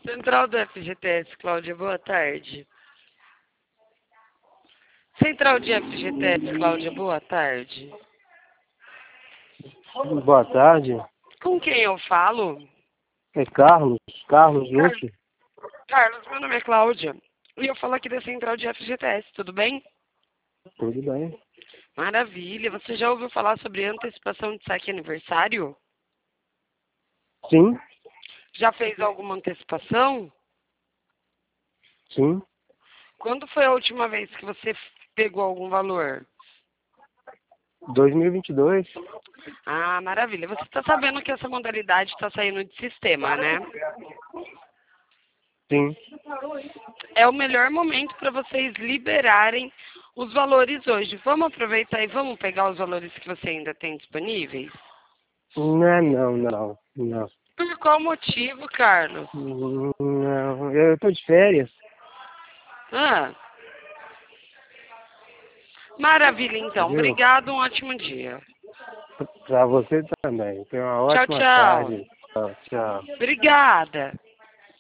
Central do FGTS, Cláudia, boa tarde. Central de FGTS, Cláudia, boa tarde. Boa tarde. Com quem eu falo? É Carlos Lúcio. Carlos, meu nome é Cláudia. E eu falo aqui da Central de FGTS, tudo bem? Tudo bem? Maravilha. Você já ouviu falar sobre antecipação de saque aniversário? Sim, Já fez alguma antecipação? sim. Quando foi a última vez que você pegou algum valor? 2022. Ah, maravilha. Você está sabendo que essa modalidade está saindo de sistema, né? Sim. É o melhor momento para vocês liberarem os valores hoje. Vamos aproveitar e vamos pegar os valores que você ainda tem disponíveis? Não. Por qual motivo, Carlos? Não, eu tô de férias. Ah, maravilha, então. Viu? Obrigado, um ótimo dia. Pra você também. Tenha uma Tchau, ótima tchau. tarde. Tchau. Obrigada.